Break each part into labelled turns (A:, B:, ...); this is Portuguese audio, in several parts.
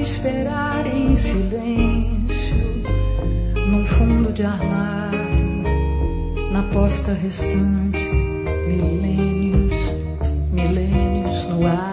A: esperar em silêncio num fundo de armário, na posta restante, milênios, milênios no ar.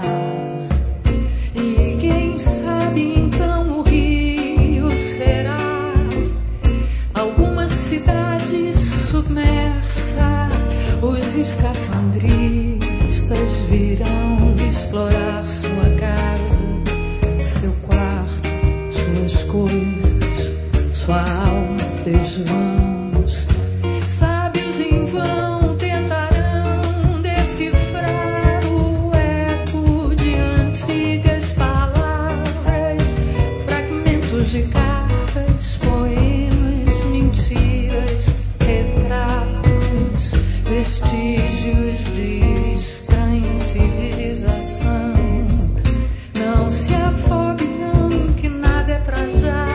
A: E quem sabe então o Rio será alguma cidade submersa. Os escafandristas virão explorar sua casa, seu quarto, suas coisas, sua alma, desvãos. Sábios em vão tentarão decifrar o eco de antigas palavras, fragmentos de cartas, poemas, mentiras, retratos, vestígios de estranha civilização. Não se afogue não, que nada é pra já.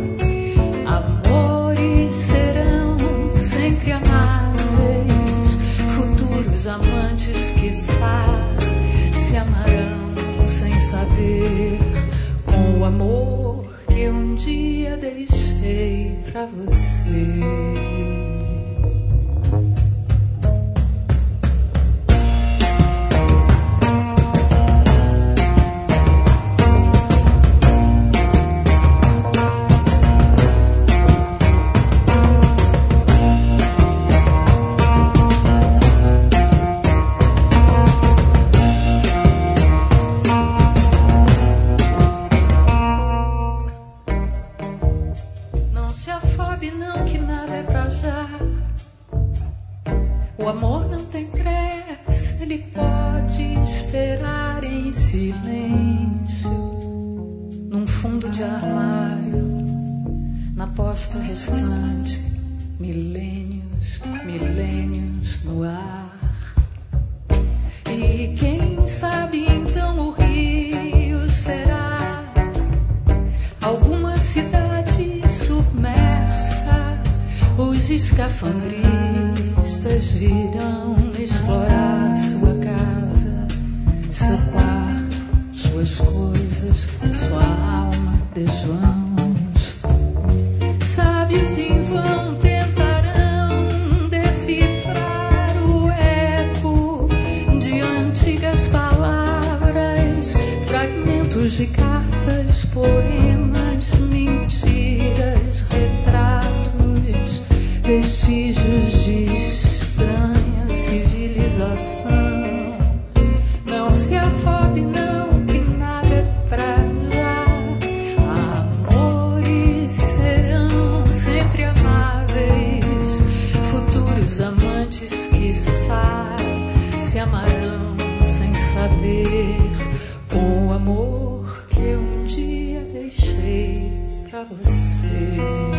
A: Amores serão sempre amáveis, futuros amantes quiçá se amarão sem saber, com o amor que um dia deixei pra você. O amor não tem pressa, ele pode esperar em silêncio num fundo de armário, na posta restante, milênios, milênios no ar. E quem sabe então o Rio será alguma cidade submersa. Os escafandristas virão explorar sua casa, seu quarto, suas coisas, sua alma, desvãos. Sábios em vão tentarão decifrar o eco de antigas palavras, fragmentos de cartas, poemas, mentiras, retratos, vestígios de estranha civilização. Não se afobe não, que nada é pra já. Amores serão sempre amáveis, futuros amantes quiçá se amarão sem saber, com o amor que um dia deixei pra você.